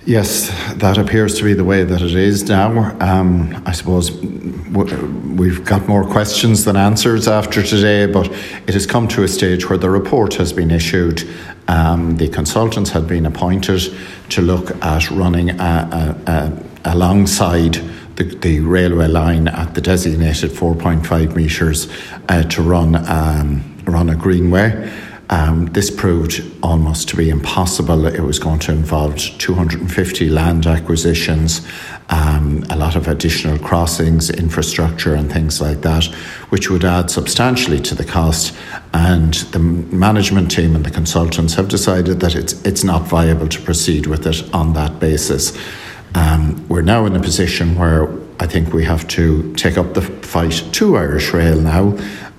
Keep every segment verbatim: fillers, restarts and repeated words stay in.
Yes, that appears to be the way that it is now. Um, I suppose w- we've got more questions than answers after today, but it has come to a stage where the report has been issued. Um, the consultants had been appointed to look at running a, a, a, alongside the, the railway line at the designated four point five metres uh, to run, um, run a greenway. Um, this proved almost to be impossible. It was going to involve two hundred fifty land acquisitions, um, a lot of additional crossings, infrastructure and things like that, which would add substantially to the cost. And the management team and the consultants have decided that it's it's not viable to proceed with it on that basis. Um, we're now in a position where I think we have to take up the fight to Irish Rail now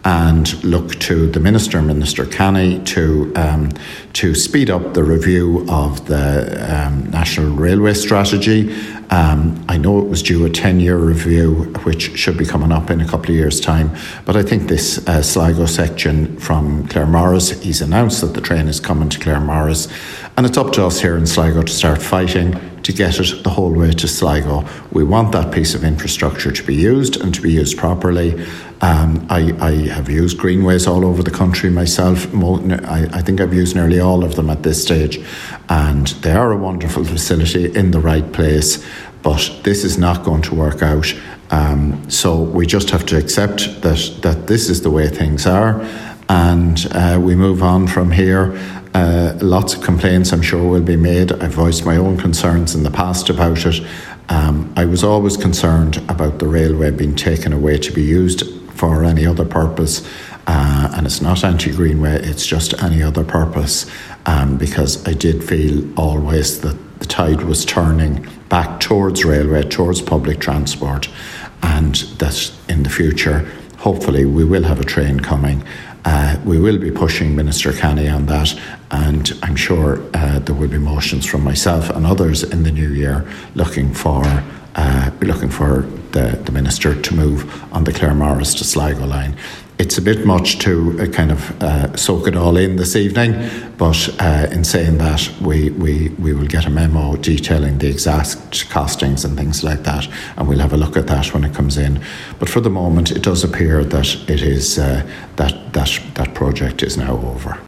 and look to the Minister, Minister Canny, to um, to speed up the review of the um, National Railway Strategy. Um, I know it was due a ten-year review, which should be coming up in a couple of years' time, but I think this uh, Sligo section from Claremorris, he's announced that the train is coming to Claremorris, and it's up to us here in Sligo to start fighting to get it the whole way to Sligo. We want that piece of infrastructure to be used and to be used properly. Um, I, I have used greenways all over the country myself. I, I think I've used nearly all of them at this stage, and they are a wonderful facility in the right place, but this is not going to work out. Um, so we just have to accept that, that this is the way things are, and uh, we move on from here. Uh, lots of complaints, I'm sure, will be made. I've voiced my own concerns in the past about it. Um, I was always concerned about the railway being taken away to be used for any other purpose, uh, and it's not anti-greenway, it's just any other purpose, um, because I did feel always that the tide was turning back towards railway, towards public transport, and that in the future, hopefully, we will have a train coming. Uh, we will be pushing Minister Canny on that, and I'm sure uh, there will be motions from myself and others in the new year looking for uh, looking for the, the Minister to move on the Claremorris to Sligo line. It's a bit much to uh, kind of uh, soak it all in this evening, but uh, in saying that, we, we, we will get a memo detailing the exact costings and things like that, and we'll have a look at that when it comes in. But for the moment, it does appear that it is uh, that that that project is now over.